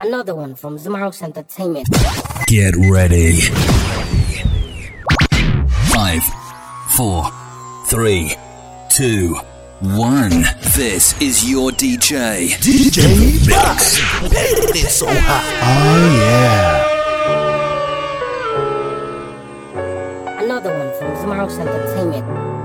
Another one from Zmaros Entertainment. Get ready. 5, 4, 3, 2, 1. This is your DJ. DJ Box. It's so hot. Oh yeah. Another one from Zmaros Entertainment.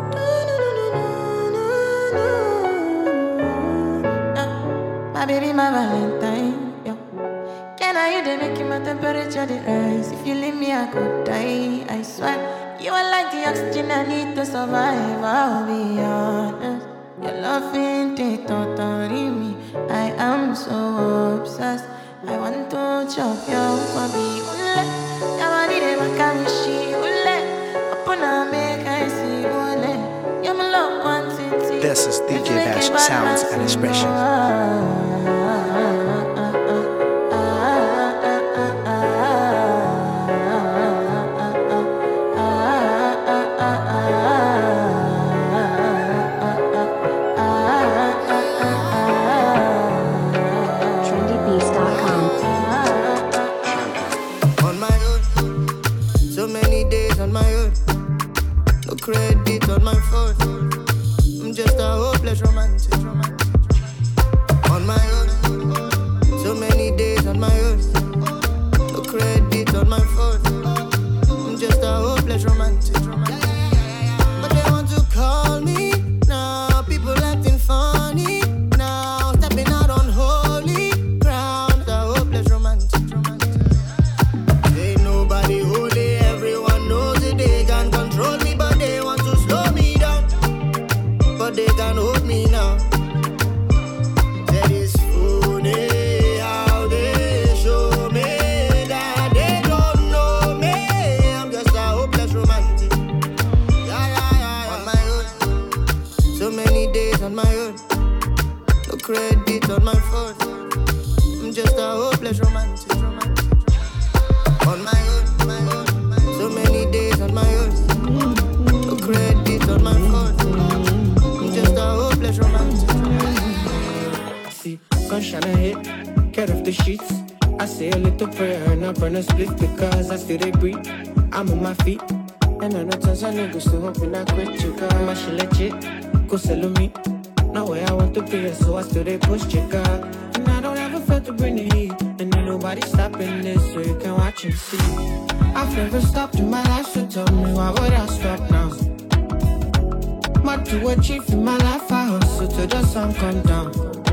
My baby, my Valentine. Can I hear the making my temperature the rise? If you leave me, I could die. I swear, you are like the oxygen I need to survive. I'll be honest. Your love ain't it totally me. I am so obsessed. I want to chop your body. Ule, yamani de makamishi. Ule, upona make I see. Ule, yam love quantity. This is DJ Bash Sounds and Expression. Credit on my phone. I'm just a hopeless romantic. On my own. So many days on my own. No credit on my phone. I'm just a hopeless romantic. But they want to call me now. People acting funny now. Stepping out on holy ground. A hopeless romantic. Ain't nobody holy. Everyone knows it. They can control me, but they want to slow me down. But they can't hold me now. That is funny how they show me that they don't know me. I'm just a hopeless romantic. Yeah. On my own. So many days on my own. No credit on my phone. I'm just a hopeless romantic. On my own. So many days on my own. No credit on my phone. I'm just a hopeless romantic. See, gunshot a hit, get off the sheets. I say a little prayer and I burn a split because I still they breathe. I'm on my feet, and I know tons of niggas still hoping I quit you. Girl, my shit legit, go sell me. Now where I want to be, so I still they push you, girl. And I don't ever feel to bring the heat, and ain't nobody stopping this, so you can watch and see. I've never stopped in my life, so tell me why would I stop now? Much to achieve in my life, I hustle till the sun come down.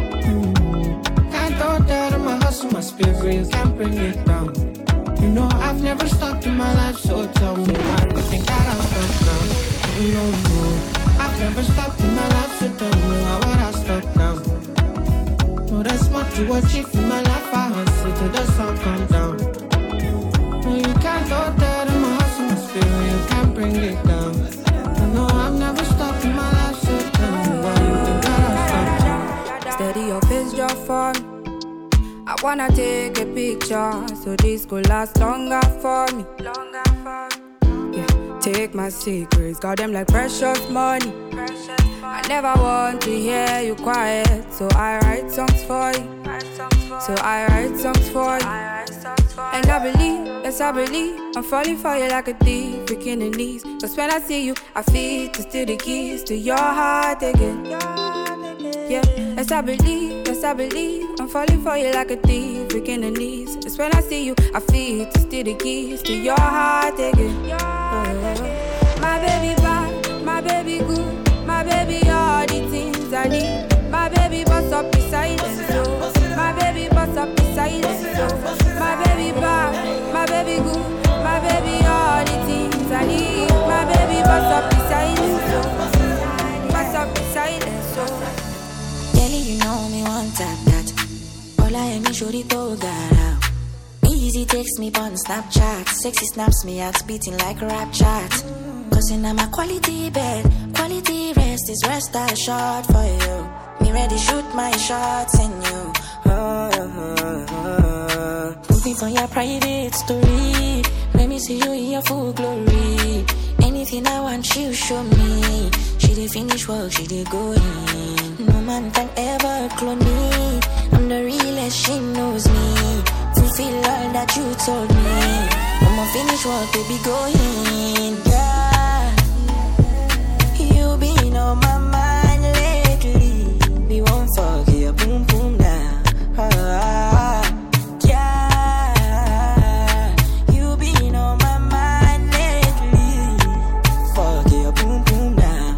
Can't throw that on my hustle, my spirit, you can't bring it down. You know I've never stopped in my life, so tell me why you think that I'll stop now? No, I've never stopped in my life, so tell me why would I stop now? No, that's much to achieve in my life, I hustle till the sun come down. No, you can't throw that on my hustle, my spirit, you can't bring it down. No, I've never stopped in my life, so tell me why you think that I'll stop now? Steady your face, just for me. I wanna take a picture, so this could last longer for me. Yeah, take my secrets, got them like precious money. I never want to hear you quiet, so I write songs for you. And I believe, yes I believe, I'm falling for you like a thief, breaking the knees. Cause when I see you, I feel to steal the keys to your heart again. Yeah, yes I believe, I'm falling for you like a thief, breaking the knees. Cause when I see you, I feel to steal the keys to your heart again. My baby bad, my baby good, my baby all the things I need. My baby bust up the silence, so my baby bust up the silence, so my baby bad, my baby good, my baby all the things I need. My baby bust up the silence, so bust up the silence, so. Kelly, you know me one tap that. All I am is shorty to got out. Easy text me on Snapchat. Sexy snaps me out beating like a rap chat. Cause in my quality bed, quality rest is rest I shot for you. Me ready shoot my shots in you. Put me on your private story. Let me see you in your full glory. Anything I want, she'll show me. She did finish work, she did go in. No man can ever clone me. I'm the realest, she knows me. Fulfill all that you told me. I'ma finish work, baby, go in. Yeah, you been on my mind lately. We won't forget, boom, boom, now. Yeah, you been on my mind lately. Forget, boom, boom, now.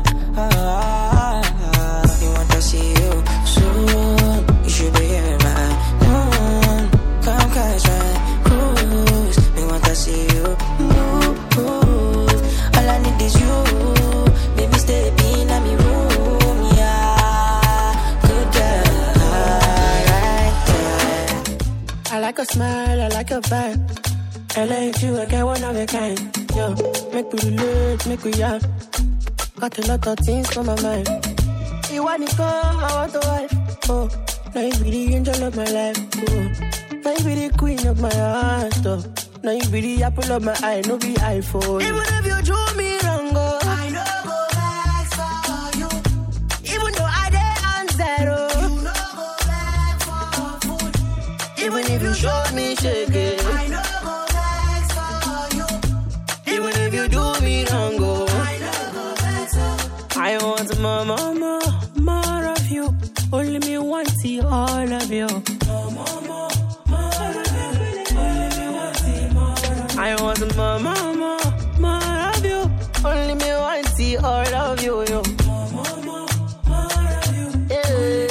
You want to see you soon. You should be here, man. Come catch my cruise. Me want to see you move. All I need is you. Baby, stay in my room, yeah. Good girl, right there. I like a smile, I like a vibe. I like you, I get one of a kind. Yo, make we relate, make we yacht. Got a lot of things on my mind. You want to come, I want to wife. Oh, now you be the angel of my life. Oh, now you be the queen of my heart. Oh, now you be the apple of my eye, no be iPhone. Even if you drew me wrong, oh, I know go back for you. Even though I did on zero, you know go back for food. Even if you showed me shaking, I know go back for you. Even if you do me wrong, oh, I know go back for. I want more of you. Only me want see all of you. More of you. Only me want see more of you. I want more of you. Only me want see all of you, yo. More of you. Yeah.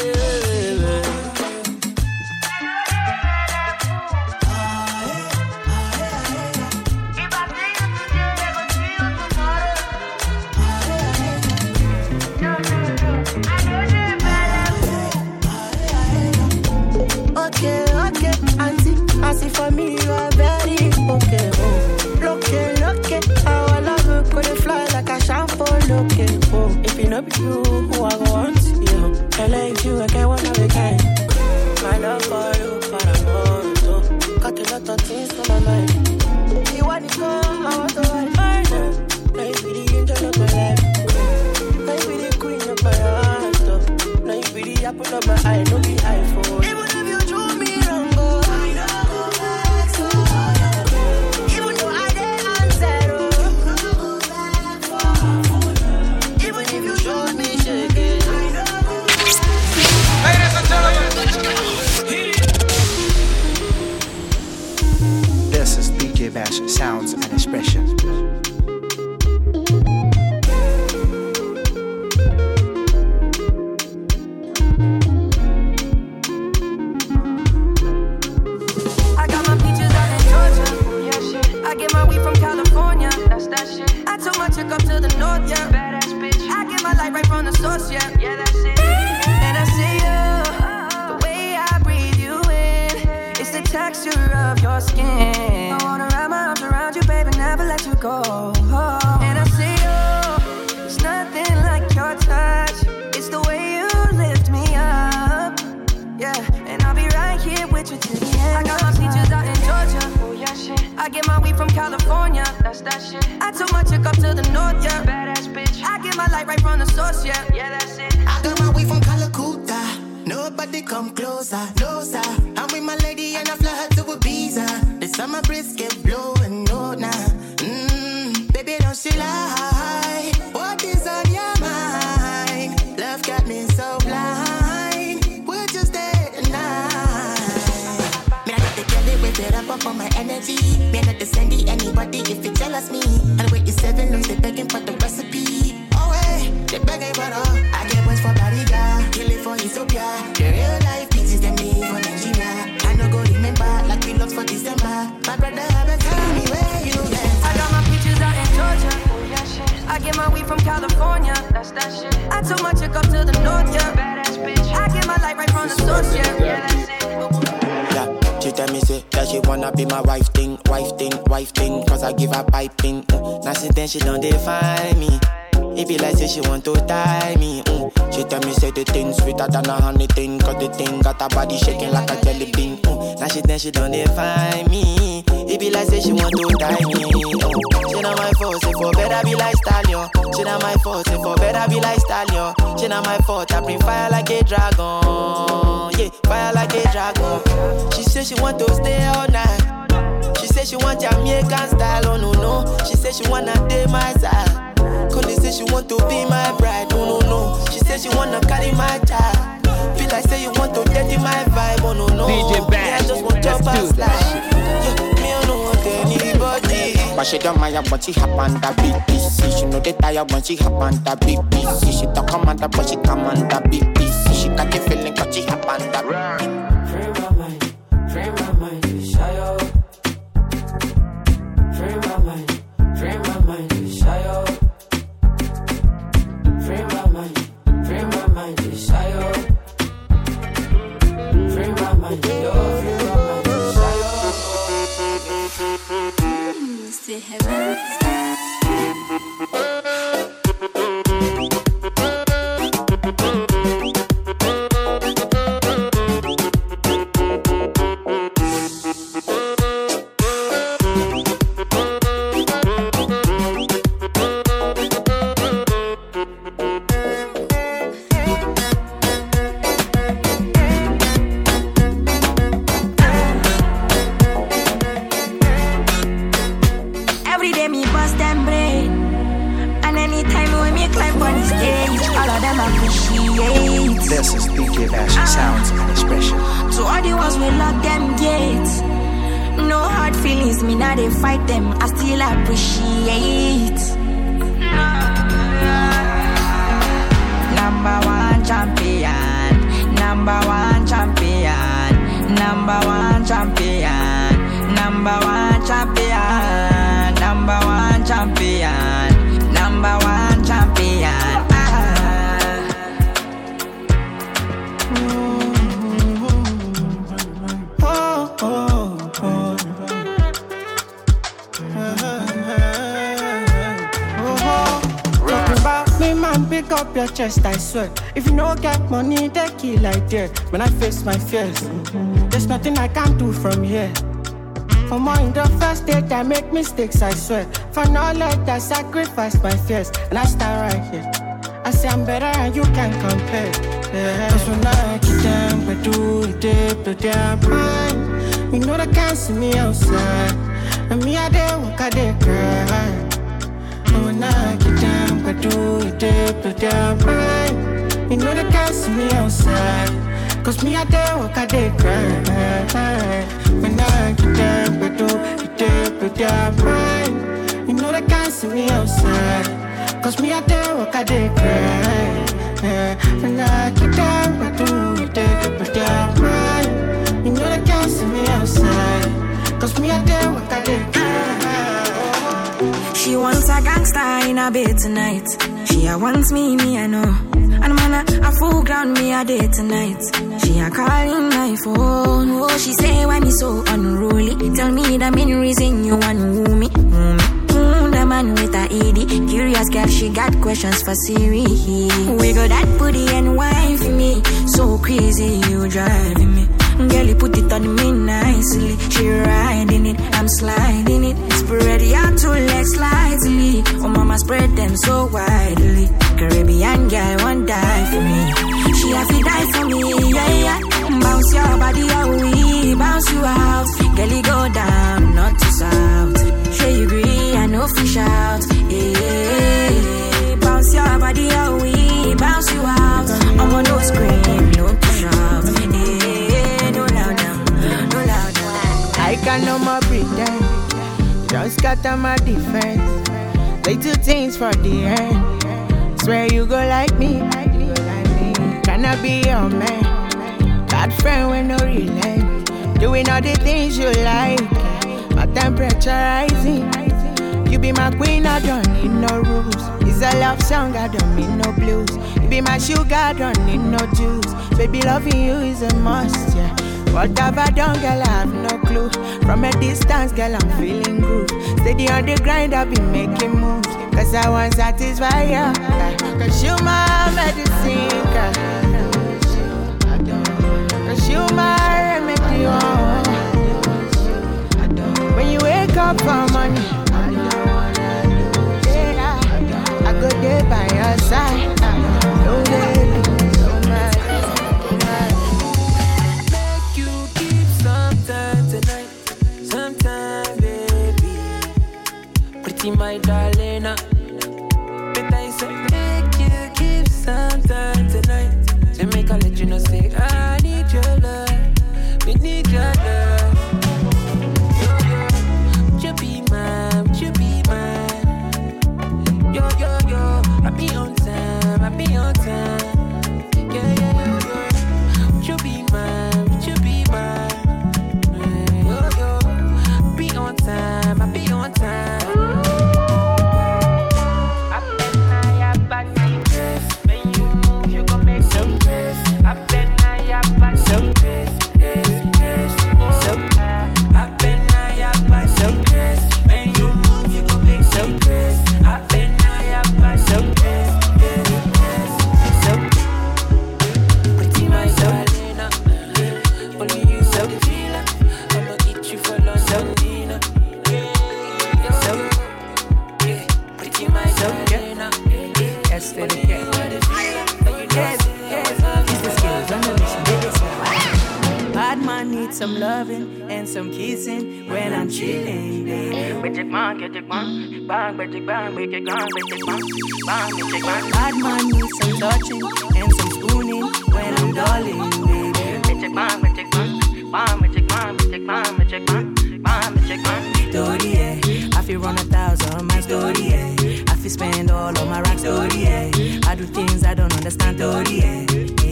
Okay, auntie, I see for me you are very okay. Oh, look it, how I love you, could it fly like a shampoo? Look it, oh, if you know be you, who I want you. I like you, I get one of a kind. My love for you, but I'm on to. Got a lot of things on my mind. You want to come, I want to ride further. Now you be the angel of my life. Now you be the queen of my heart. Now you be the apple of my eye, no be iPhone. Even if you drew me wrong, oh, I know go back for you. Even though I did on zero, you know go back for food. Even if you showed me shaking, I know go back. Ladies and gentlemen, this is DJ Bash Sounds and Expression. Up to the north, yeah. Badass bitch. I get my light right from the source, yeah. Yeah, that's it. And I see you, the way I breathe you in. It's the texture of your skin. I wanna wrap my arms around you, baby, never let you go. And I see you, it's nothing like your touch. It's the way you lift me up, yeah. And I'll be right here with you till the end. I got my peaches out in Georgia. Oh yeah, shit. I get my weed from California. That's that shit. I took my chick up to the north, yeah. Badass bitch. I get my light right from the source, yeah. Yeah, that's it. I got my weed from Calacuta. Nobody come closer, closer. I'm with my lady and I fly her to Ibiza. The summer breeze get blowing, no, nah. Baby, don't she lie? What is on your mind? Love got me so blind. Would you stay tonight? Me I let the girl wait it up on my energy. Me not to send anybody if you jealous me. And wait you 7 lose, they begging for the recipe. Oh hey, they begging for all. I get ones for Bariga, kill it for Ethiopia. The real life pieces them me for Nigeria. I no go remember like we lost for December. My brother haven't tell me where you went. I got my peaches out in Georgia. Oh yeah, shit. I get my weed from California. That's that shit. I took my chick up to the north, yeah. Badass bitch. I get my light right from the source, yeah. Yeah, that's it. She tell me say that she wanna be my wife thing. Cause I give her piping. Now since then she don't define me. It be like say she want to tie me. She tell me say the thing sweeter than a honey thing. Cause the thing got her body shaking like a jelly bean. Now she don't define me. It be like say she want to tie me. She not my fault, say for better be like stallion. She not my fault, say for better be like stallion. She not my fault, I bring fire like a dragon. Yeah, fire like a dragon. She say she want to stay all night. She say she want Jamaican style, oh no no. She say she wanna date my side. Cause say she want to be my bride, oh no no. She say she wanna carry my child. Feel like say you want to dirty my vibe, oh no no. DJ Bash, I just want to pass like. Me I don't want anybody. But she don't mind when she hop on the BBC. She know they tired when she hop on the BBC. She don't come on the but she come on the BBC. She got the feeling cause she hop on the free my mind, shy out. Free my mind, shy out. Free my mind, shy out. Free my mind, yo, free my mind, shy out. C'est heaven. This is DJ Bash Sounds and Expression. To all the ones we lock them gates. No hard feelings, me now they fight them. I still appreciate. Number one champion. Number one champion. Number one champion. Number one champion. Number one champion. Number one champion. Pick up your chest, I swear. If you don't get money, they kill like that. When I face my fears, there's nothing I can do from here. For more in the first date, I make mistakes, I swear. For knowledge, I sacrifice my fears. And I stand right here. I say I'm better and you can't compare. Yeah. Cause when I get them, I do it, but they're mine. You know they can't see me outside. And me, I dare walk, I dare cry. When I get down, I do it, but they're mine. You know they can't see me outside. Cause me, I dare walk, I dare cry. When I get down, I do it, but they're mine. You know they can't see me outside. Cause me, I dare walk, I dare cry. When I get down, I do it, but they're mine. You know they can't see me outside. Cause me, I dare walk, I dare cry. She wants a gangster in a bed tonight. She wants me, I know. And man, a full ground me a day tonight. She a calling my phone. Oh, she say why me so unruly. Tell me the main reason you want me. The man with a ED. Curious girl, she got questions for Siri. Wiggle that booty and wine for me. So crazy, you driving me. Girl, you put it on me nicely. She riding it, I'm sliding it. Spread your two legs slightly. Oh, mama, spread them so widely. Caribbean girl won't die for me. She have to die for me, yeah, yeah. Bounce your body out, we bounce you out. Girl, you go down, not to south. Sure you agree, I know fish out. Yeah, bounce your body out, we bounce you out. I'm on no scream, no push out. I can no more pretend. Just got on my defense. Little things for the end. Swear you go like me. Can I be your man? Bad friend with no relent. Doing all the things you like. My temperature rising. You be my queen, I don't need no rules. It's a love song, I don't need no blues. You be my sugar, I don't need no juice. Baby, loving you is a must, yeah. What have I done, girl, I have no clue. From a distance, girl, I'm feeling groove. Steady on the grind, I've been making moves. Cause I want satisfy ya. Cause you my medicine, girl. Cause you my remedy, oh. When you wake up for money, pretty my darling. But I said, make you give some time tonight. To make I let you know, say, I need your love. We need your love. Would you be mine? Would you be mine? Yo, yo, yo. I be on time. I be on time. Yeah, yeah, yo. Would you be mine? Would you be mine? Yo, yo. I be on time. I be on time. Some loving and some kissing when I'm chilling, baby. Bad man needs some touching and some spooning when I'm darling, baby. Story, yeah. I feel run 1,000 my story, yeah. I feel spend all of my racks, story, yeah. I do things I don't understand, story, yeah.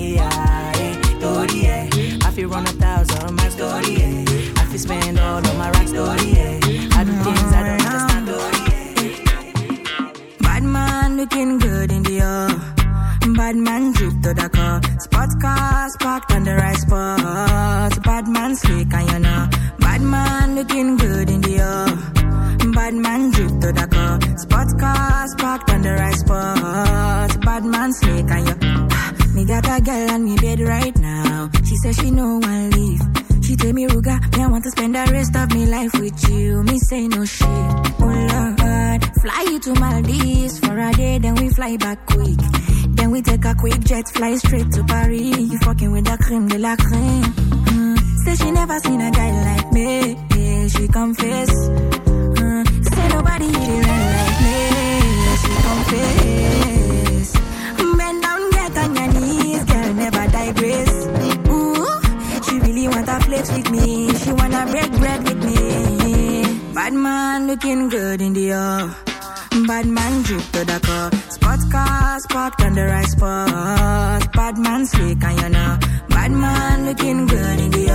Story, yeah. I feel run 1,000 my story, yeah. I feel spend all of my racks, story, yeah. I do things I don't understand, story, yeah. Bad man looking good in the bad man drip to the car. Sports cars parked on the right spot. Bad man slick and you know. Bad man looking good in the bad man drip to the car. Sports cars parked on the right spot. Bad man slick and you. Me got a girl on me bed right now. She says she no one leave. She tell me, Ruga, me I want to spend the rest of me life with you. Me say no shit. Oh Lord, fly you to Maldives for a day, then we fly back quick. Then we take a quick jet, fly straight to Paris. You fucking with the creme de la creme. Say she never seen a guy like me. Yeah, she confess. Say nobody hit it right like me. She confess. Bend down, get on your knees, girl, never digress. Ooh, she really want a flex with me. She wanna break bread with me. Bad man looking good in the bad man drip to the car. Sports cars parked on the right spot. Bad man slick and you know. Bad man looking good in the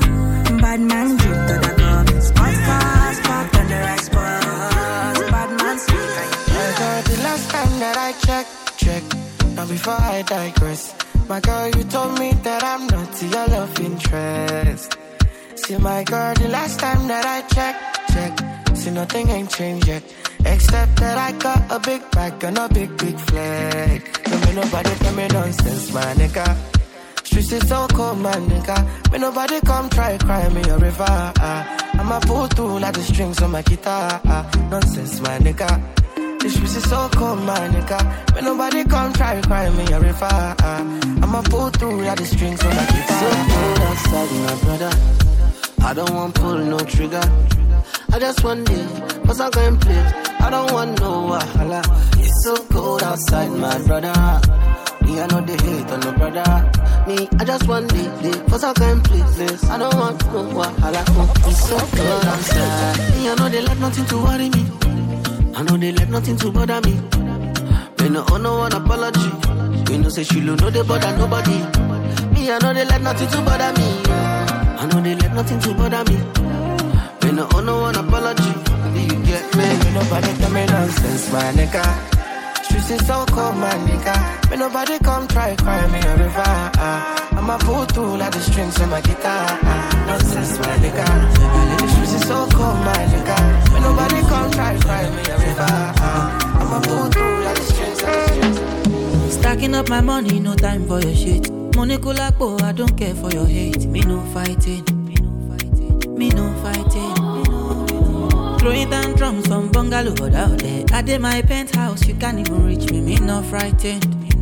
bad man drip to the car. Sports cars parked on the right spot. Bad man slick and you know. My girl, the last time that I check. Now before I digress, my girl, you told me that I'm not your love interest. See, my girl, the last time that I check. See, nothing ain't changed yet. Except that I got a big bag and a big flag. Don't make nobody tell me nonsense, my nigga. Streets is so cold, my nigga. May nobody come try cry me a river. I'ma pull through like the strings on my guitar. Nonsense, my nigga. The streets is so cold, my nigga. May nobody come try cry me a river. I'ma pull through like the strings on my guitar. So cold outside, my brother. I don't want pull no trigger. I just want it, cause I can play. I don't want no wahala. It's so cold outside, my brother. Me, I know they hate on no brother. Me, I just want it, cause I can play this. I don't want no wahala. It's so cold outside. Me, I know they let nothing to worry me. I know they let nothing to bother me. Me no owe no one apology. Me no say she know they bother nobody. Me, I know they let nothing to bother me. I know they let nothing to bother me. Me no owe no one apology. Do you get me? Me nobody tell me nonsense, my nigga. Streets is so cold, my nigga. Me nobody come try cry me a river. I'ma pull through like the strings on my guitar. Nonsense, my nigga. The streets is so cold, my nigga. Me nobody come try cry me a river. I'ma pull through like the strings on the strings. Stacking up my money, no time for your shit. Money kulakbo, I don't care for your hate. Me no fighting. Me no fighting. Throwing down drums from bungalow out there. I did my penthouse, you can't even reach me. Me no frightened.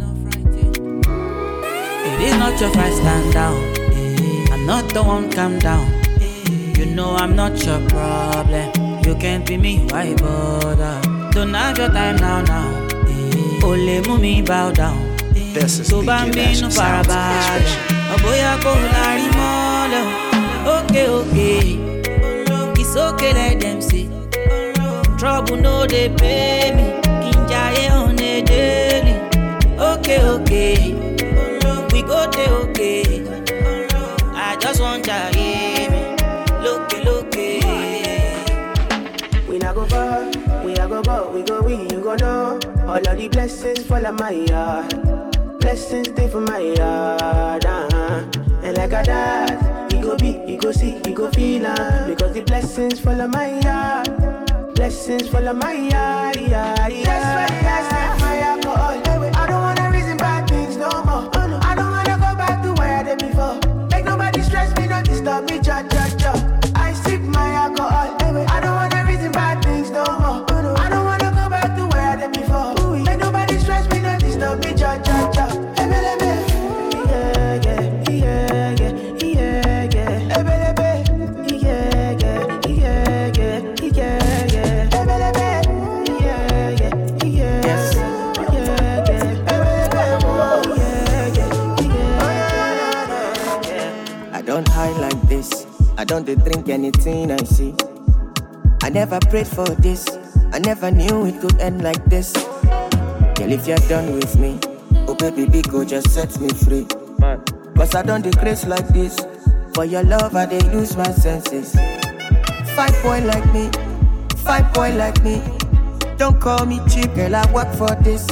It is not your fight, stand down. I'm not the one, calm down. You know I'm not your problem. You can't be me, why bother? Don't have your time now. Ole mumi bow down. This is so DJ bambino parabale. Aboya ko lari molo. Okay. It's okay, let them see. Trouble no they pay me. Kinjaye on a daily. Okay. We go there, okay. I just want ya, yeah. Look. We not go far, we go win, you go know. All of the blessings fall on my yard. Blessings stay for my yard, And like a dad, he go be, he go see, he go feel, because the blessings fall on my yard. Blessings fall on my yard, That's why I set my alcohol. I don't wanna reason bad things no more. I don't wanna go back to where I did before. Make nobody stress me, don't disturb me, cha. I sip my alcohol. I don't wanna reason bad things no more. I don't wanna go back to where I did before. Make nobody stress me, don't disturb me, cha. I don't drink anything I see. I never prayed for this. I never knew it could end like this. Girl, if you're done with me, oh baby, big go just set me free. Cause I don't decrease like this. For your love, I dey lose my senses. Fine boy like me. Don't call me cheap, girl, I work for this.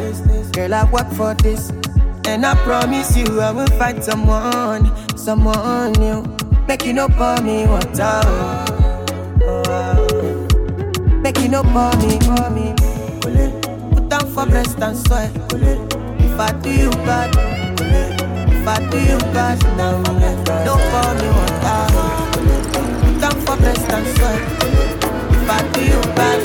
And I promise you I will find someone new. Make you no pour me water. Make you no pour me. Put down for breast and soil. If I do you bad, now don't pour me water. Put down for breast and soil. If I do you bad,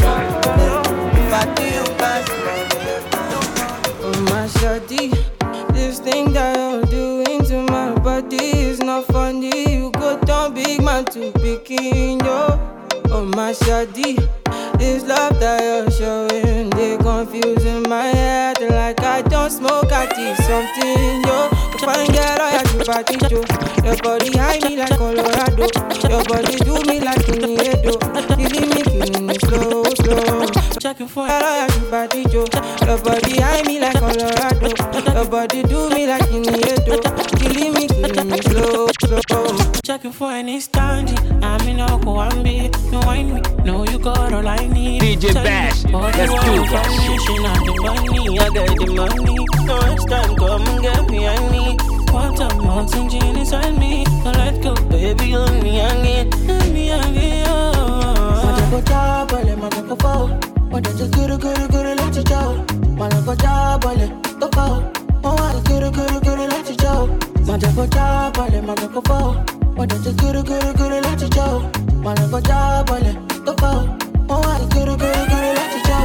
oh my shawty, this thing that you're doing to my body is not funny. You go down big man to picking yo. Oh my shawty, this love that you're showing, they confusing my head like I don't smoke. I did something yo. Fine girl, I have to party yo. Your body high me like Colorado. Your body do me like Kiniedo. Killing me slow. Checking for I have to party yo. Your body high me like Colorado. Your body do me like Kiniedo. Killing me slow. Checking for any standing. I'm in a Kuambi. You wine me. No, you got all I need. DJ Bash, let's do that. I got the money. No extra, come and get behind me. Want a mountain gin inside me. So let's go, baby, on me again. Let me again. Go job, let my go fall. What does it good, let you go. My go job, let go fall. Oh, I good, let you go. My go job, let my go fall. What does it good, let you go. My go job, let go fall. Oh, I good, let you go.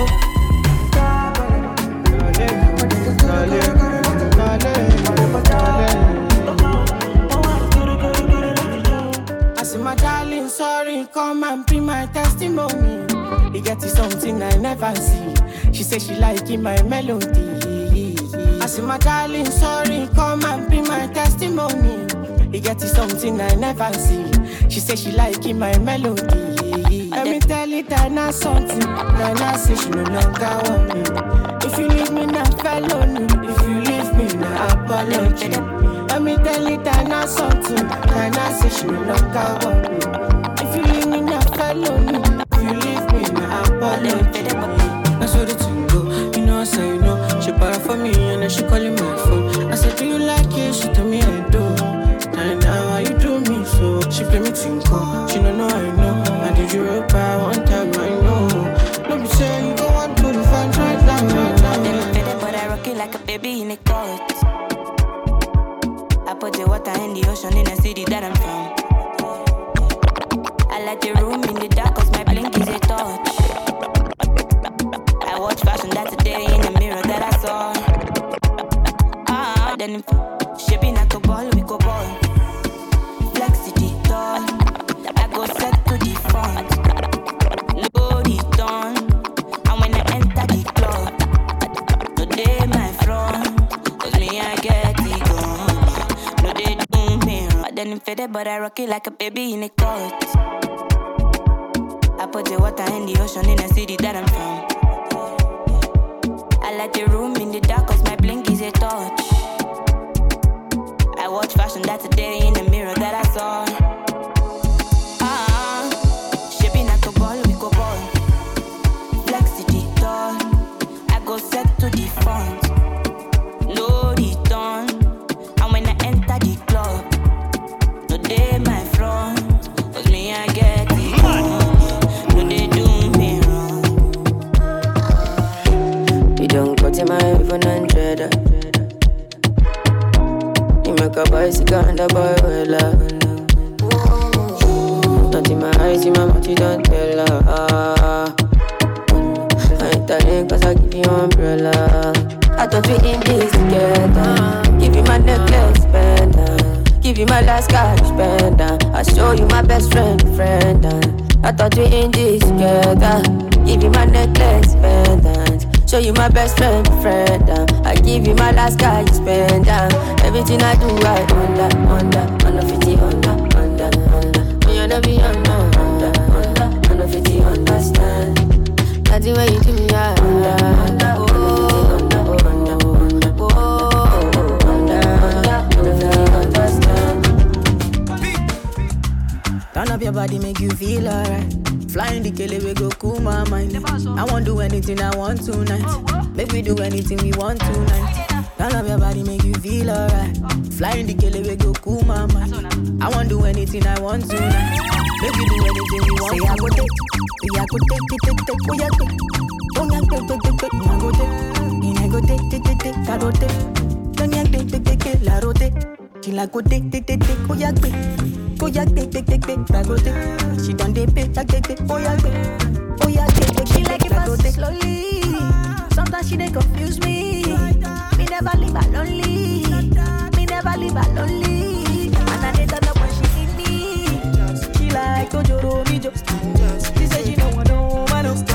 I say, my darling, sorry, come and be my testimony. You get to something I never see. She say she liking my melody. I say, my darling, sorry, come and be my testimony. You get to something I never see. She say she liking my melody. Let me tell you that not something. Now say she no longer want me. If you leave me now, felony. If you leave me now, apology. Let me tell you that not something. Now say she no longer want me. If you leave me now, felony. If you leave me now, apology. That's what the thing go. You know I say no. She para for me and then she calling my phone. I said, do you like it? She told me I do. And now how you do me so? She play me tinko. She don't know I know. I did you real bad one time I know. Let me say you go on to the fans right now. But I rock it like a baby in a coat. I put the water in the ocean in the city that I'm from. I like the room in the dark cause my blink is a touch. I watch fashion that's a day in the mirror that I saw. Then shaping like a ball, we go ball. Flex it tall. I go set to the front. Low it, but I rock it like a baby in a court. I put the water in the ocean in the city that I'm from. I like the room in the dark cause my blink is a touch. I watch fashion, that's a day in the mirror that I saw. Shaping like a ball, we go ball. Flex to the dawn. I go set to the front. No return. And when I enter the club, no day my front. Cause me I get it on. No they do me wrong. You don't go to my iPhone 100. You make a bicycle and a boy well love. Not in my eyes, in my mouth, you don't tell her. I ain't telling cause I give you umbrella. I thought we in this together. Give you my necklace, pendant. Give you my last cash, pendant. I show you my best friend. I thought we in this together. Give you my necklace, pendant. Show you my best friend. I give you my last cash, pendant. Everything I do, I under 50, under. You know be under 50, understand. That's the way you do me, under. Turn up your body, make you feel alright. Flying the kele, we go cool my mind. I won't do anything I want tonight. Make we do anything we want tonight. Turn up your body, make you feel alright. Flying the kele, we go cool my mind. I won't do anything I want tonight. Make we do anything we want. Say I go take, I go take, oh yeah take. Oh yeah take, I go take. I go take, I go take. Don't yeah take, la rote. She like go take, oh yeah take. Oh yeah, take, I go take. She done dey pay, take, oh yeah, take. She like it fast slowly. Sometimes she dey confuse me. Me never leave her lonely. And I dey turn up when she need me. She like Ojoro me just. She say she don't want no man else.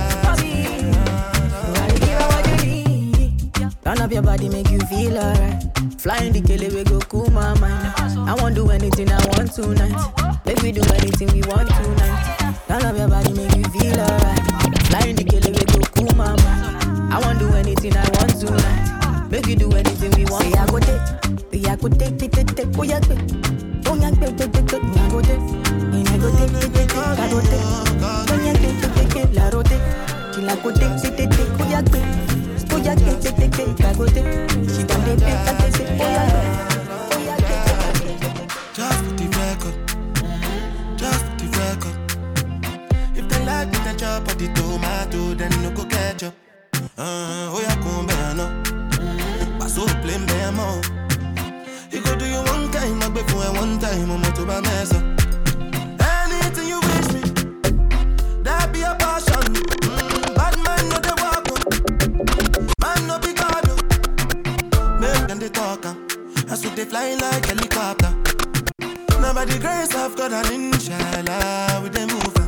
Turn up your body, make you feel alright. Flying the kele, we go cool my mind. I won't do anything I want tonight. Make we do anything we want tonight. Turn up your body, make you feel alright. Flying the kele, we go cool my mind. I won't do anything I want tonight. Make we do anything we want. Say I go take, oh yeah, take. Oh yeah, take, I go take. I go take, oh yeah, take, la rote. She like go take, oh yeah, take. Oh yeah, take, I go take. She done dey pay, take, oh yeah, take. Just for the record, just for the record. If they like me, then chop at the tomato, then no go ketchup. Oh yeah, come back now. Pass so plain bemo. You go do you one time, I be for one time, I'm to my mess up. Anything you wish me, that be a passion. Bad man no they walk up, man no be God. Make them they talk, I should they fly like helicopter. Nobody grace of God and inshallah with them move.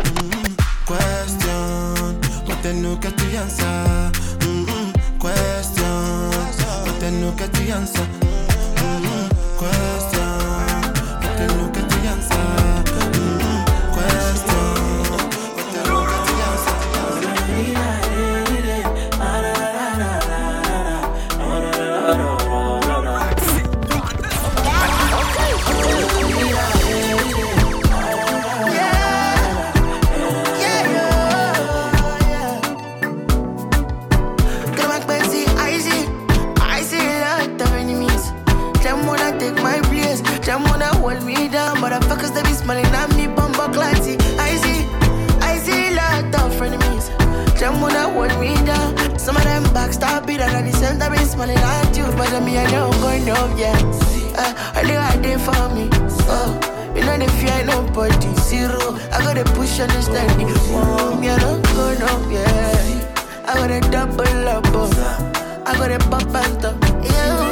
Question, but then no get the answer. Question, but then no get the answer. Question, but then no get the answer. Question, but then no get the answer. Motherfuckers, they be smiling at me, bumbo classy. I see lot of frenemies. Them wanna hold me down. Some of them backstab it, and at the center be smiling at you. But me, I don't go no, yeah. I know I did for me. Oh, you know the fear nobody. Zero, I gotta push understanding. Oh, me, I don't go no, yeah. I gotta double up, I gotta pop and top, yeah.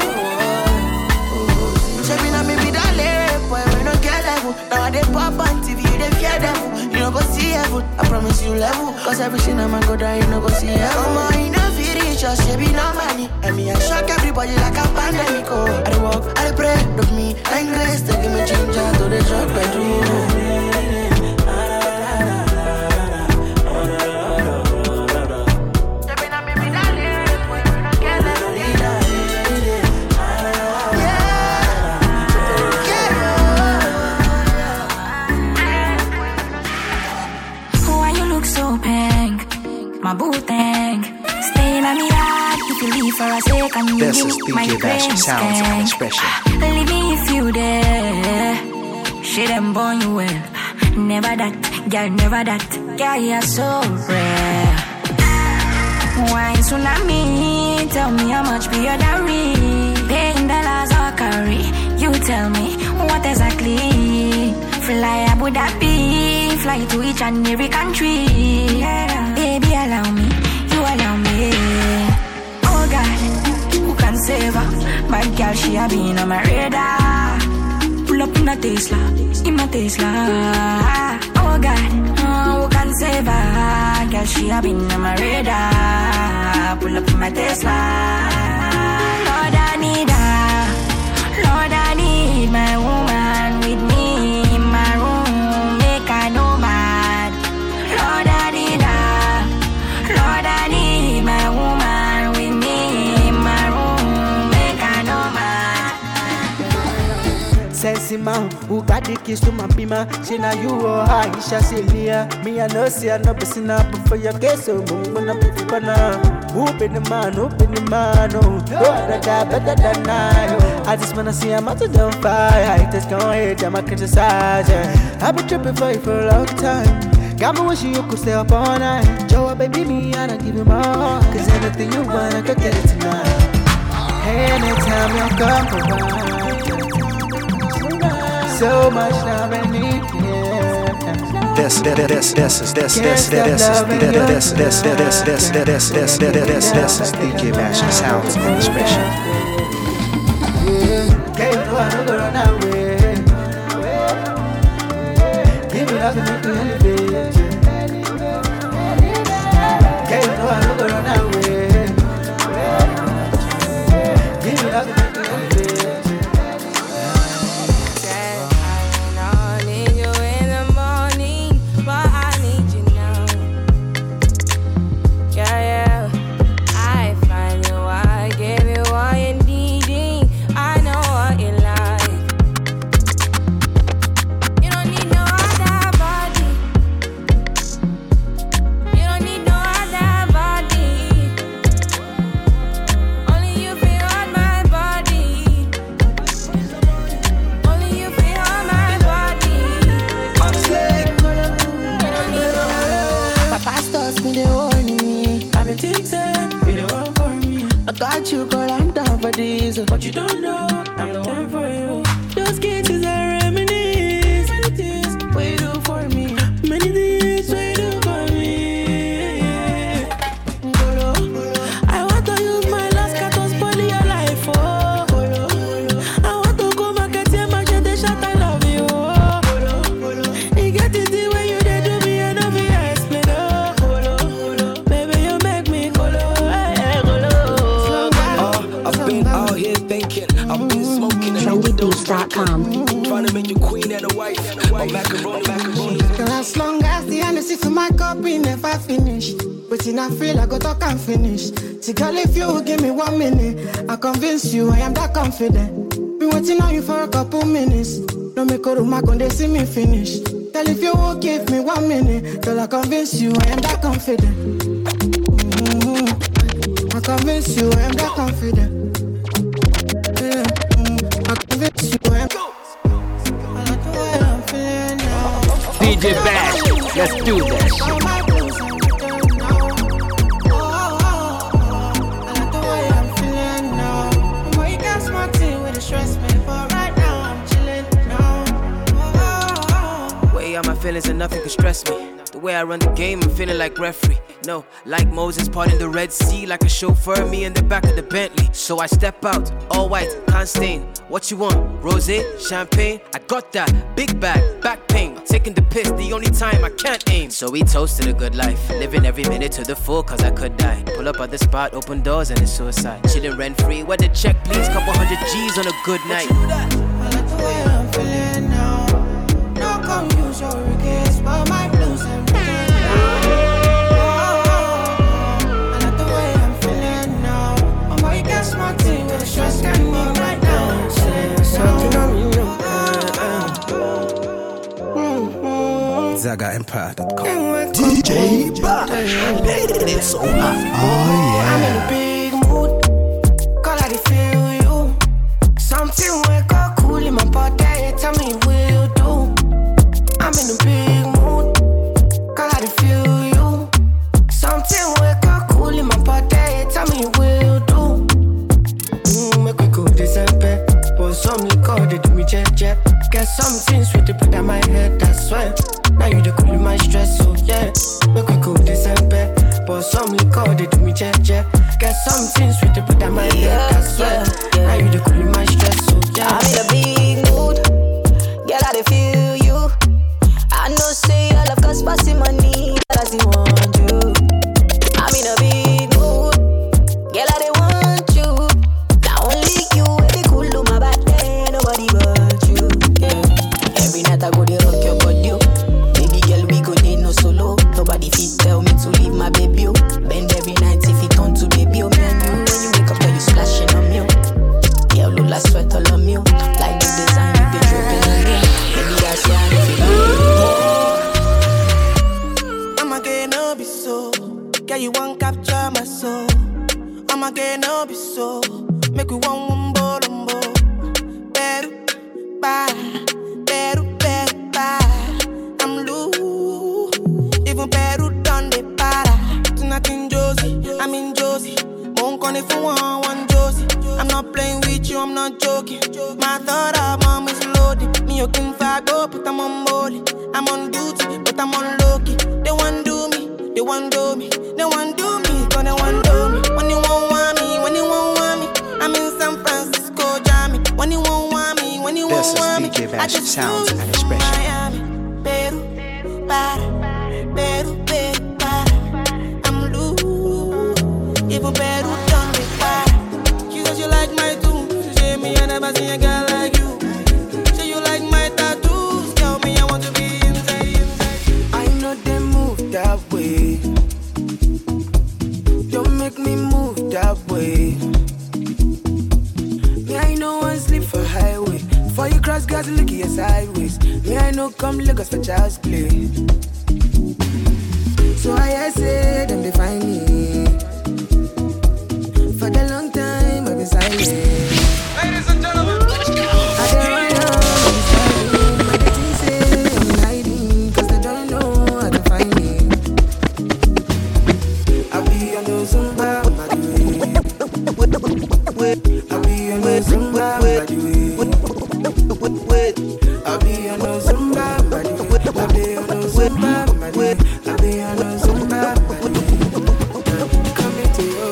Shaping on me be that lady, boy, we no get level. Now I dey pop on TV, you dey fear devil. You no go see heaven, I promise you level. Cause everything I'm go down, you no go see heaven. Mama, you no feel reach sure she be no money. And me, I shock everybody like a pandemic. Oh, I dey walk, I dey pray, of me, and grace to give me ginger to the drug bedroom. My boo thing, staying on me heart if you leave for a second. This is DJ Bash Sounds and Expression. Leave me if you there. She them born you well. Never that, girl, never that. Girl, you're so rare. Why tsunami? Tell me how much be your dowry. Paying dollars or carry. You tell me what exactly. Fly Abu Dhabi, fly to each and every country. Yeah. Baby, allow me, you allow me. Oh God, who can save her? Bad girl, she a been on my radar. Pull up in a Tesla, Oh God, who can save her? Girl, she a been on my radar. Pull up in my Tesla. Lord, I need her. Lord, I need my woman with me. Sexy man, who got the keys to my bima? She na you or her, Isha Celia. Me I know see I know be seen up for your case, so I'm gonna be fana. Open the man, oh, no other guy better than I just wanna see I'm out to the fire. I just can't hate, I'm a criticize. I've been tripping for you for a long time. Got me wishing you could stay up all night. Joe, baby, me, I don't give you my heart. Cause anything you want, I could get it tonight. Anytime you come around. So much love and need, yeah. This is DJ Bash Sounds and Expression. Can't go on, go run away. Give me love and make me elevate. Can't go on, go run away. Give me love and make me elevate. But you don't know, I'm the one for you. Those cases I reminisce. Many things, what you do for me. Many things, what you do for me. I want to use my last cat to spoil your life, oh. I want to go market your market, they shot, I love you, oh. You get it the way you did do me, and I'll be explain, oh. Baby, you make me colo, I've been out here thinking, I've been smoking and TrendyBeats.com. trying to make you queen and a wife. Macaroni. As long as the energy to my cup, we never finish. But in I feel I go talk and finish. See, girl, if you give me 1 minute, I convince you I am that confident. Been waiting on you for a couple minutes. Don't make a room, I can they see me finish. Girl, if you will give me 1 minute, girl, I convince you I am that confident. I convince you I am that confident. I convince you I am. I like the way I'm feeling now. DJ Bash, let's do this. Feelings and nothing can stress me. The way I run the game, I'm feeling like referee. No, like Moses parting the Red Sea, like a chauffeur, me in the back of the Bentley. So I step out, all white, can't stain. What you want? Rosé, champagne? I got that big bag, back pain. taking the piss, the only time I can't aim. So we toasted a good life, living every minute to the full, cause I could die. Pull up at the spot, open doors, and it's suicide. Chillin' rent free, what the check, please? Couple $100 G's on a good night. I like the way I'm feeling now. No come use your regrets, but my blues and feeling now. I like the way I'm feeling now. Oh my, you got smart thing with stress getting me right now. Something on me, ZagaEmpire.com. DJ Bad, it's so hot. Oh yeah. I'm in a big mood, call I feel you. Something wake up cool in my body, tell me what you do. I'm in a big mood, call I feel you. Something wake up cool in my body, tell me what you do. Make we go December, but some liquor they do me jet. Get something sweet to put on my head, I swear. Now you the cool in my stress, so yeah. Make we go December, but some liquor they do me jet. Get something sweet to put on my head, I swear. Now you the cool in my stress, so yeah. I'm in a big mood, girl, I dey feel you. I know say I love cause passing money, but I still want you. I'm in a big mood, girl, I dey want you. Now only you, every cool on my body, nobody but you. Yeah. Every night I go dey rock your body. Solo, nobody fit tell me to leave my baby. Bend every night if it on to baby. Me and you, when you wake up, girl, you splashing on me. Yeah, look like sweat all on me. Like the design you been dripping on me. Maybe that's why I feel. I'ma get no be so. Girl, you won't capture my soul. I'ma get no be so. Make we one bolombo. Better, bye. Better, bye. I'm loose. Even Peru done the para. Tonight in Josie, I'm in Josie. Won't call it for one Josie. I'm not playing with you, I'm not joking. My thought of mom is loaded. Me, you can fag up, but I'm on molly. I'm on duty, but I'm on low-key. They want do me, they want do me. They want do me, cause they want do me. When you won't want me, when you won't want me. I'm in San Francisco, Jammy. When you won't want me, when you won't want me. This is DJ Bash Sounds and Expression. Miami, Peru, para. Peru, para. I'm loose. Even Peru done me para. She said you like my tune. She said me I never seen a girl like you. Say you like my tattoos. Tell me I want to be inside. I know they move that way. Don't make me move that way. Me I know one sleep for highway. Before you cross, got to look at your sideways. Me I know come Lagos for child's play. So I say them define me. For the long time I've been silent. Ladies and gentlemen, let's go. I get right on, I'm styling. My dating say I'm hiding, cause they don't know how to find me. I'll be on the Zumba, by the way. I'll be on the Zumba, by the way. I'll be on the Zumba, by the way. I'll be on the Zumba, by the way. I'll be on the Zumba, by the way. Coming to you.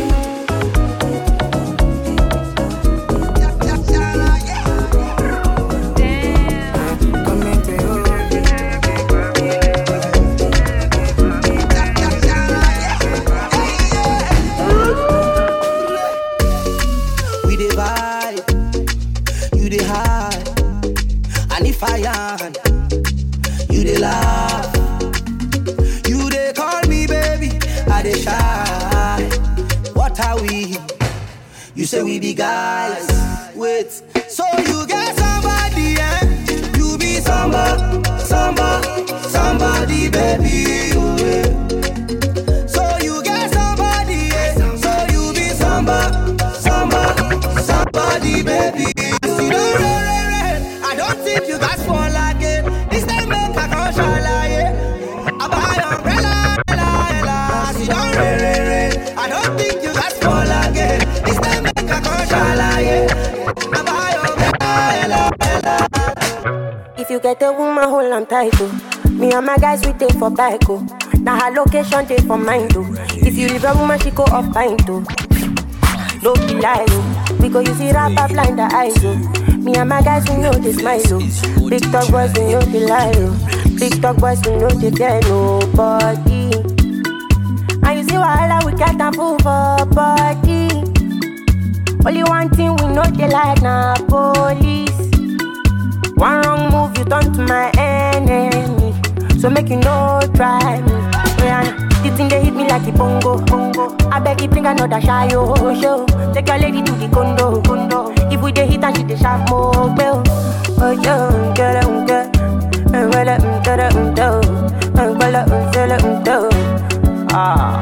Coming to you. We dey vibe, you dey hide, and if I am, you dey laugh. You dey call me baby, I dey shy. What are we? You say we be guys. Wait, so you get somebody, eh? You be somebody, baby. Yeah. So you get somebody, eh? So you be somebody, baby. You don't I don't think you guys fall again. This time make a conscious lie. I buy umbrella. You don't I don't think you guys fall again. This time make a conscious lie. I buy umbrella. If you get a woman, hold on tight, oh. Me and my guys, we take for bike, oh. Now her location, take for mine, oh. If you leave a woman, she go off pint, oh. Don't be lying, oh. We go use it up, blind the eyes, oh. Me and my guys, we know they smile, oh. Big talk boys, we know they lie, oh. Big talk boys, we know they fear nobody. And you see wahala, we can't move for body. Only one thing we know they like, na police. One wrong move, you turn to my enemy. So make you no try me. The thing they hit me like a bongo. I beg you bring another shy show. Take your lady to the condo. If we dey hit and she dey sharp more bell. Oh yo, get it. Ah.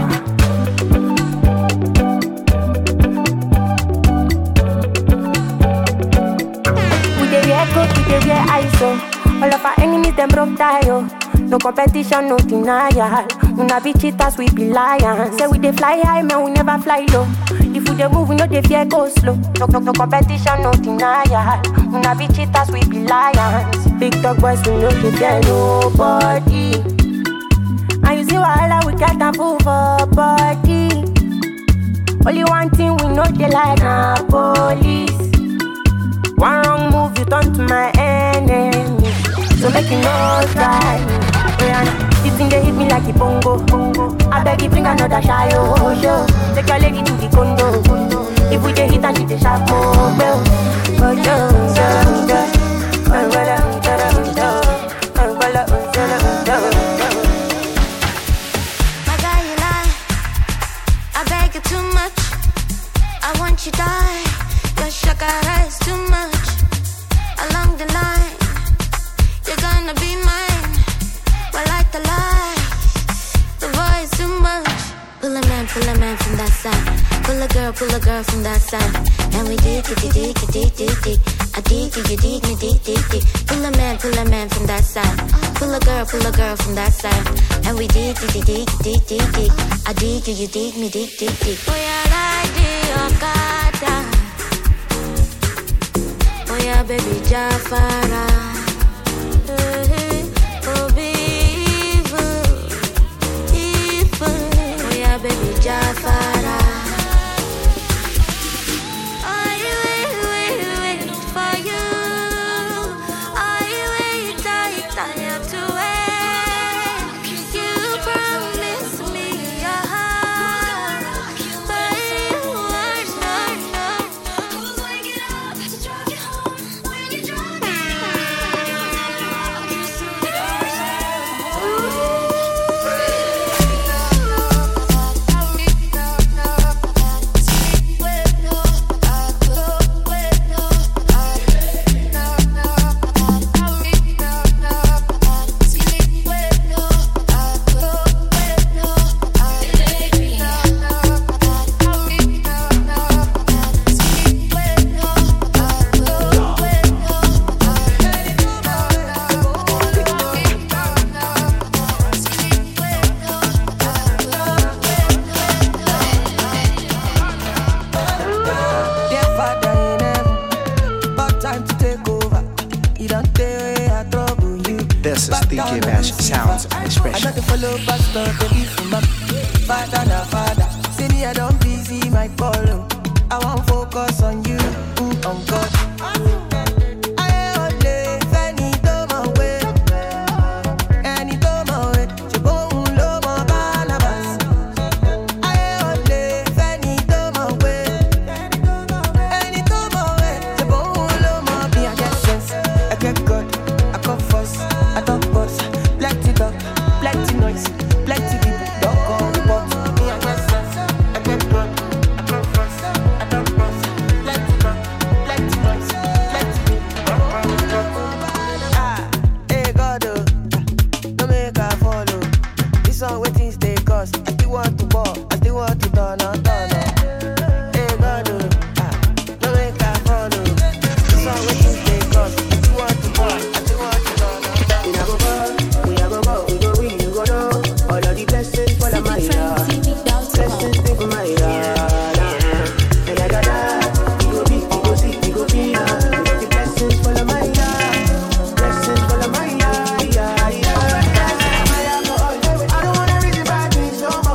We dey wear coat, we dey wear ISO. All of our enemies them broke tie. No competition, no denial. Una be cheaters, we be lions. Say we dey fly high, man, we never fly low. If we dey move, we know they fear go slow. No competition, no denial. Una be cheaters, we be lions. Big dog boys, we know they fear nobody. And you see wahala, we can't move for body. Only one thing we know they like, na police. One wrong move, you turn to my enemy. So make you no try me. This thing they hit me like a bongo. I beg you bring another shy show. Take your lady to the condo. If we dey hit and she dey sharp more bell. Oh yo, my guy, you lie. I beg you too much. I want you die. Your shakara is too much. Along the line, you're gonna be mine. Well, like the lie, the voice too much. Pull a man from that side. Pull a girl from that side. And we dig. I dig you dig me dig. Pull a man from that side. Pull a girl from that side. And we dig. I dig you dig me dig. Oh yeah, I dig your gata. Oh yeah, baby Jafara. Oh baby, oh yeah, baby Jafara. I wait for you. I wait to wait. You promised me your heart, but you weren't. This is DJ Bash Sounds and Expression. I got to follow pastor, baby, from my father. See me, I don't busy my call. I won't focus on you, on God. So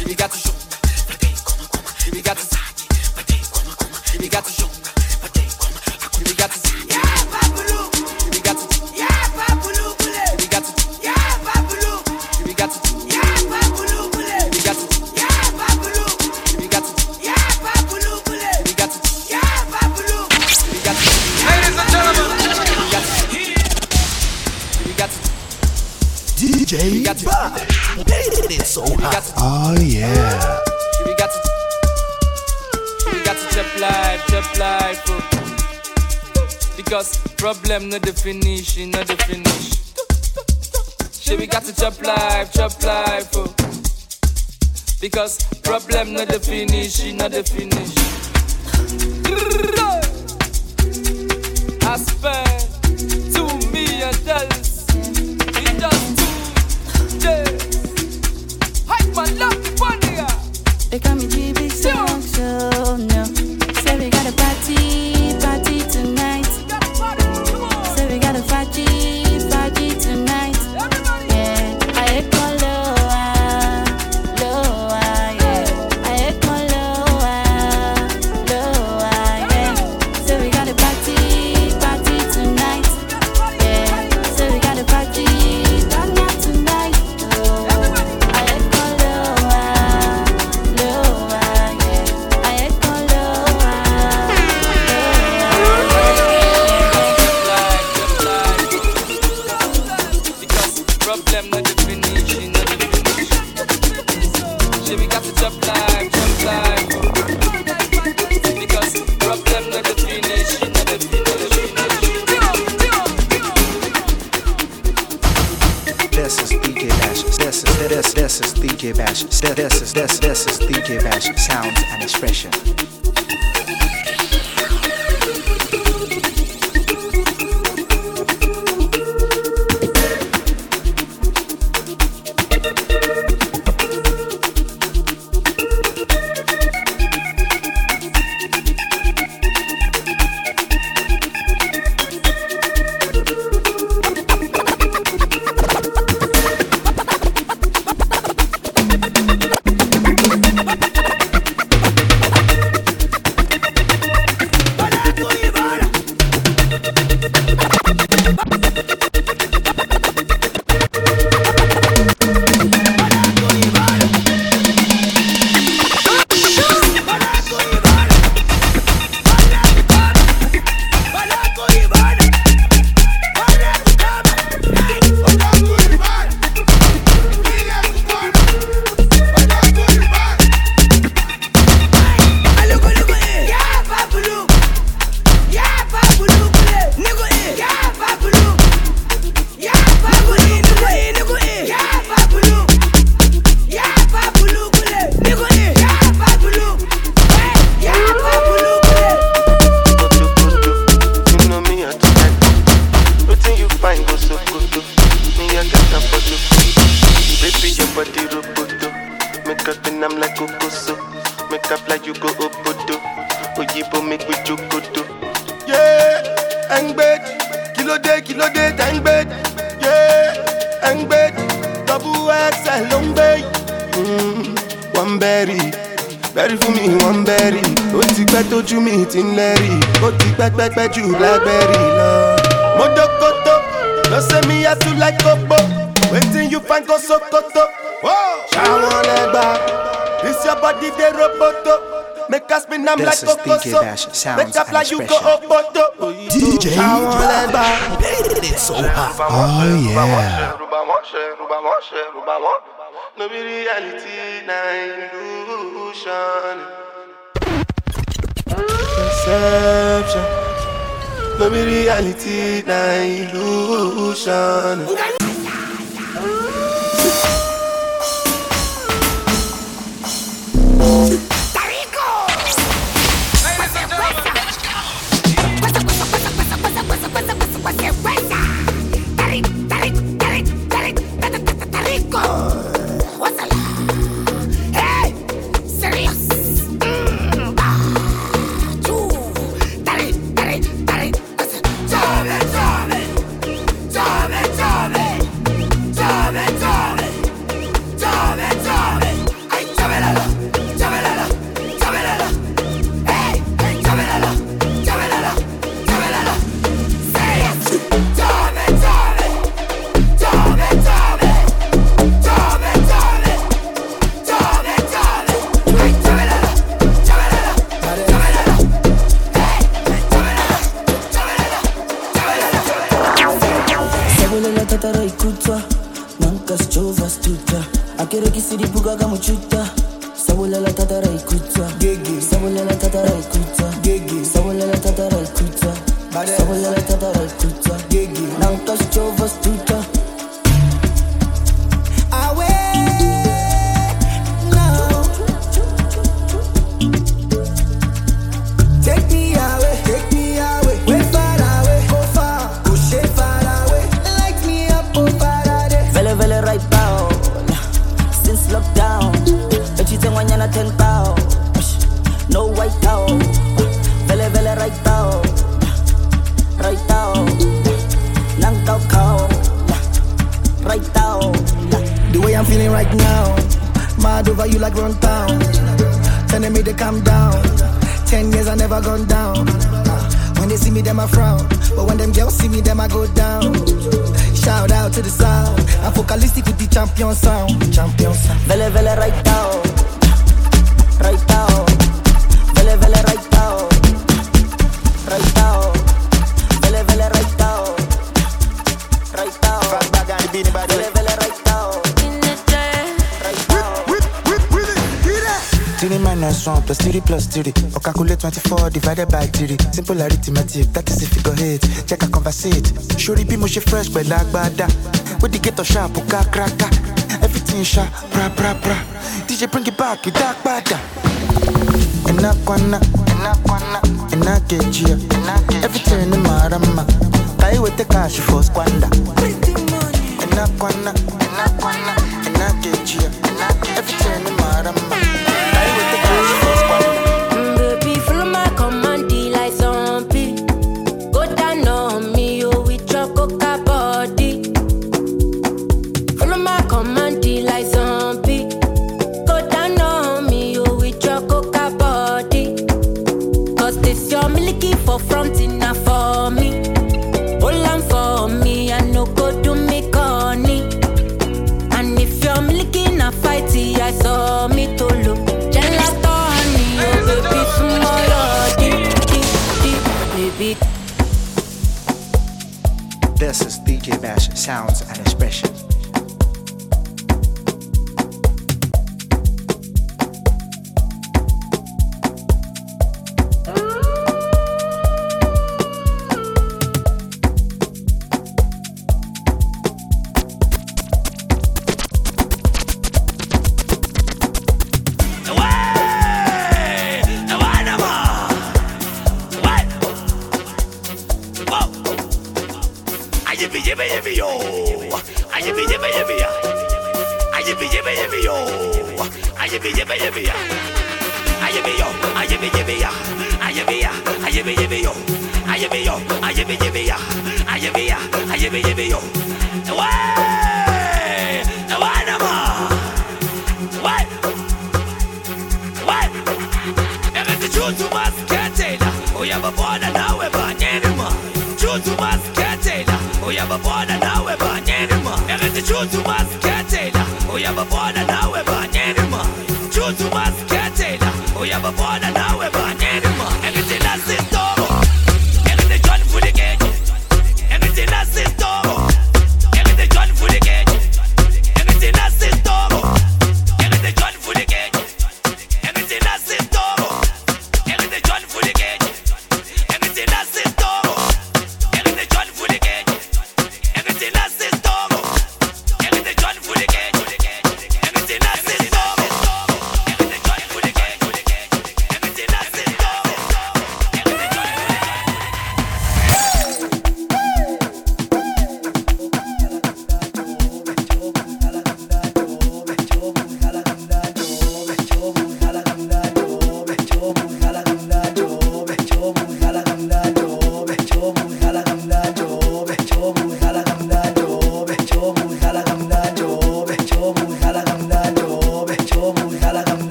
We got to show. We got to. We got to show. We got to. Yeah, Babulu. We got to. Yeah, Babulu. We got to. Yeah, Babulu. We got to. Yeah, Babulu. We got to. Yeah, Babulu. We got to. Yeah, Babulu. We got to. Yeah, Babulu. We got to. Ladies and gentlemen, we got to. DJ Bob, it's so hot. Oh yeah. We got to jump live, oh. Because problem not the finish, not the finish. Shit, we got to jump live, oh. Because problem not the finish, not the finish. I spent $2 million in just 2 days. Hype my lucky bunny. They call me GB Song, so no. Say we got a party tonight. Say we got a party tonight. Yeah, I hate my lower, yeah. I hate my lower, yeah. Say we got a party tonight. Yeah, say we got a party tonight. Oh, I hate my lower. Problem not the finish, not the finish. Shit, we got to jump live. Because problem not the finish, not the finish. This is DJ Bash. This is DJ Bash. This is DJ Bash. Sounds and expression. Pẹ́pẹ́pẹ́ jù Blackberry lọ. Mo dókótó, lọ sẹ́ mi yá tún like kókó. Wetin you find go Sokoto? Ṣàwọn lẹ́gbà, this your body dey roboto. Make us spin am like Kokoso. Make up like you go Obodo. DJ Ṣàwọn lẹ́gbà, it's so hot. Oh yeah. No be reality, na illusion. Perception. No be reality, na illusion. chuta. Sabulela tatara ikuta. Sabulela tatara ikuta. Sabulela tatara ikuta. Sabulela tatara ikuta. Now touch your voice tuta. Lockdown, but you think when you're not 10,000. No white out, vele vele right out, knocked out cow, right out. The way I'm feeling right now, mad over you like run town. Telling me to calm down. 10 years I never gone down. When they see me, them I frown, but when them girls see me, them I go down. Shout out to the sound. I'm focalistic with the champion sound. Vele vele right out, vele vele right out, vele vele right out, vele vele right out. Three minus 1 plus 3 plus 3. Or calculate 24 divided by 3. Simple arithmetic, that is if you go hit. Check a conversate. Shuri be mushy fresh, but like bada. With the ghetto sharp, uka kraka. Everything sharp, bra bra bra. DJ bring it back, you dark bada. Enakwana, enakejia. Everything in my rama. I with the cash for squander. Enakwana, enakejia. Everything in my rama. Baby, follow my command, like zombie. Go down on me, you with your coca body. Follow my command, like zombie. Go down on me, you with your coca body. Cause this your milky for front enough for me. Hold on for me, I no go do me corny. And if you're milky na fighty, I saw me to look. This is DJ Bash Sounds and Expression.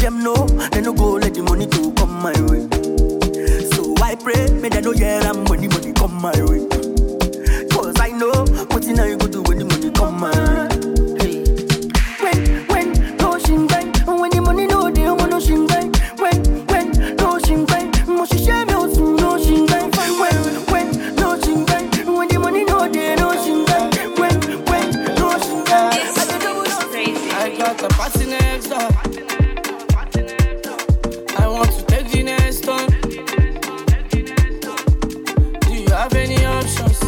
them know, they no go let the money to come my way. So I pray, may they know yeah I'm when the money come my way. Cause I know what you know you go do when the money come my way. When no shing bang, when the money no they want no shing bang. When no shing bang, moshi share me also no shing bang. When no shing bang, when the money no they no shing bang. When no shing bang, I got a party next door. I want to take the next one. Do you have any options?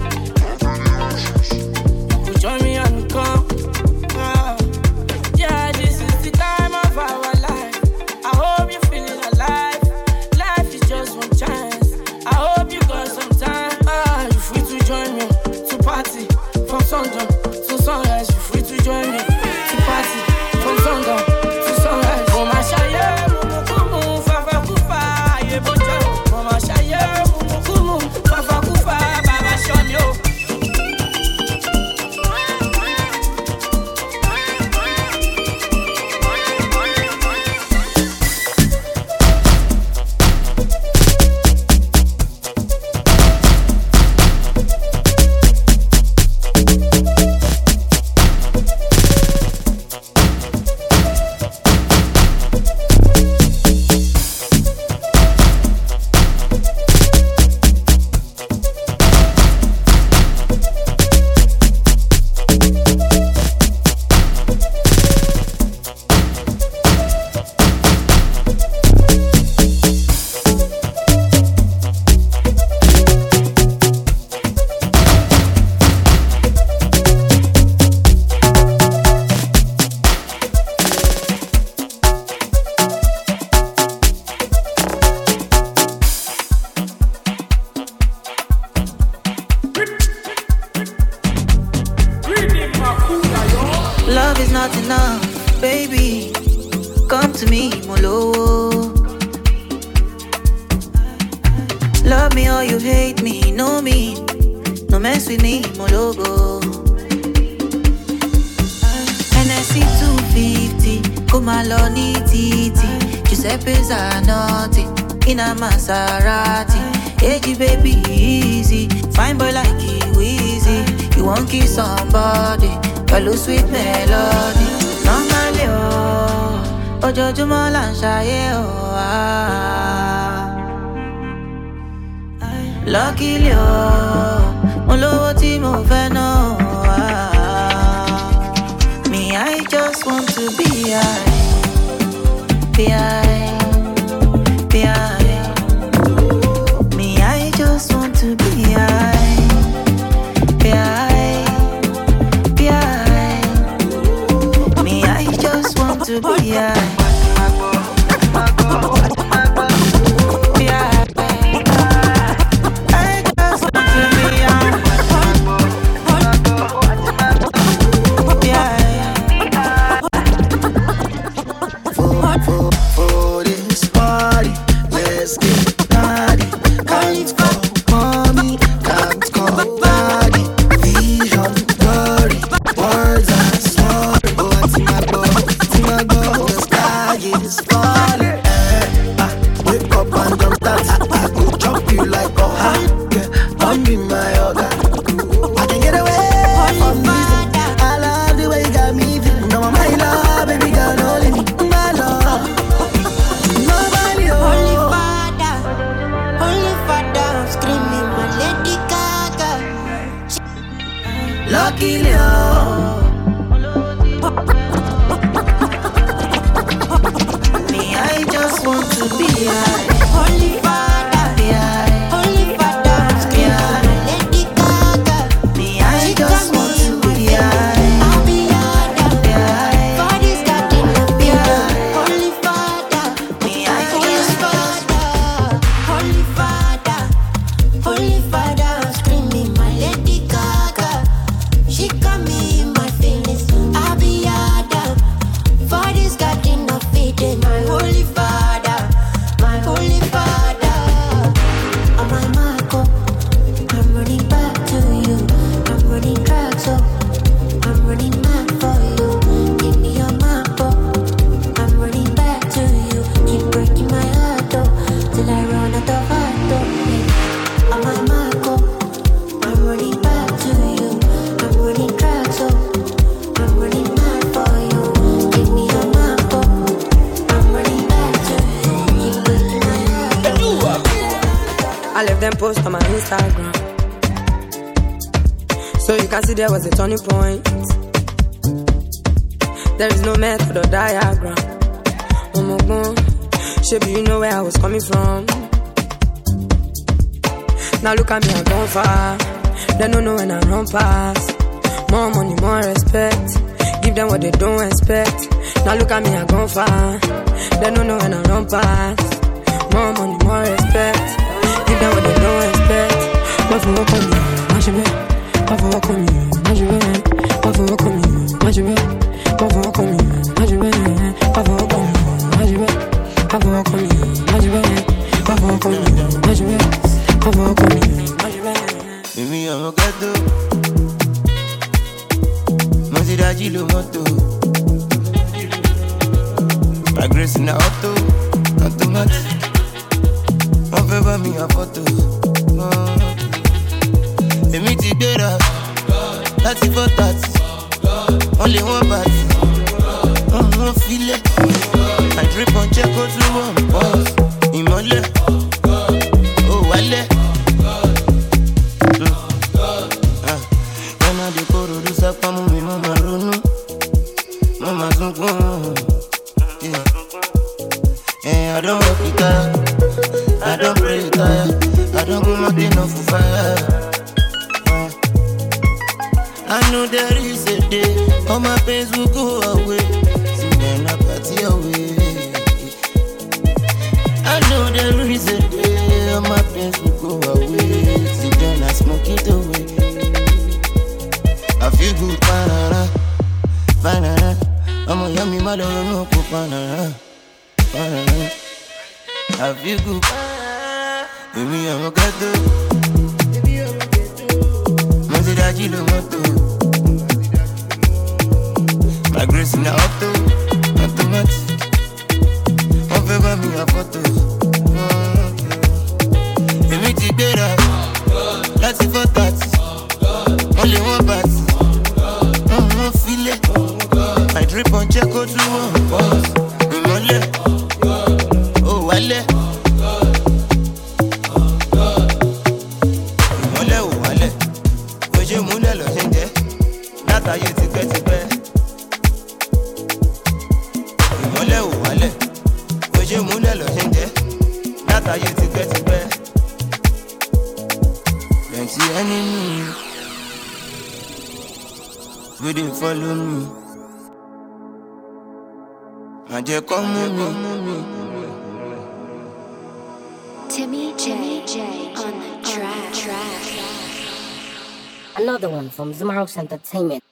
You could join me and come. Yeah, this is the time of our life. I hope you're feeling alive. Life is just one chance. I hope you got some time. You're free to join me to party from sundown to sunrise. You're free to join me to party from sundown to sunrise. Oh my shaye, mumu fafa kufa, ye boja. Oh my shaye, mumu fafa kufa, baba shonyo. Love is not enough, baby. Come to me, Molo. Love me or you hate me, know me. No mess with me, Mologo. NSC 250, come along, Titi. Giuseppe Zanotti, in a Maserati. Hey, baby, easy. Fine boy like Weezy. You won't kiss somebody. Hello, sweet melody. Normally, ojoojúmọ́ là ń ṣayé, Luckily, mo lówó tí mo fẹ́ ná, Me, I just want to be high. Me, I just want to be high. To be high. For this party, let's get naughty. Can't call mommy, can't call daddy. Vision, glory, words and story. Oh, it's my go, the sky. of them post on my Instagram, so you can see there was a turning point. There is no method or diagram. Oh my God, Shaby, you know where I was coming from. Now look at me, I've gone far. They don't know when I run past. More money, more respect. Give them what they don't expect. Now look at me, I've gone far. They don't know when I run past. More money, more respect. Give them what they don't expect. But for what come you, I should be. But for what come you, I should be. But for what come you, I should be. But for what come you, I should be. But for what come you, I should be. But for what come you, I should be. But for what come you, I should be. But for what come you, I should be. Baby, I'm a gato. Mosiraji lo moto. My grace in the auto, automatic. One favor me a photo. Emi ti gbera, láti 4:30. Only one party. One feel. I drip on check out to one boss. Imole, oh wale. When I dey koro do sapa mu mi mama ronu, mama sunkun. I don't work it out, I don't pray it out, I don't go mountain off fire. I know there is a day, all my pains will go away, so then I party away. I know there is a day, all my pains will go away, so then I smoke it away. I feel good, banana, banana. I'm a yummy mother, no banana, banana. I feel good, baby, I'm a gato. Mosiraji lo moto. My grace in the auto, automatic. One favor me a photo. Emi ti gbera, láti 4:30. Only one party. One feel. I drip on check out to one boss. Imole, oh wale. Imole, oh wale. Oje mule lo jenge. Látàyè tipẹ́tipẹ́. Imole, oh wale. Oje mule lo jenge. Látàyè tipẹ́tipẹ́. Plenty enemy. We dey follow me. Maje come with me. Timmy J on the track. Another one from Zamaros Entertainment.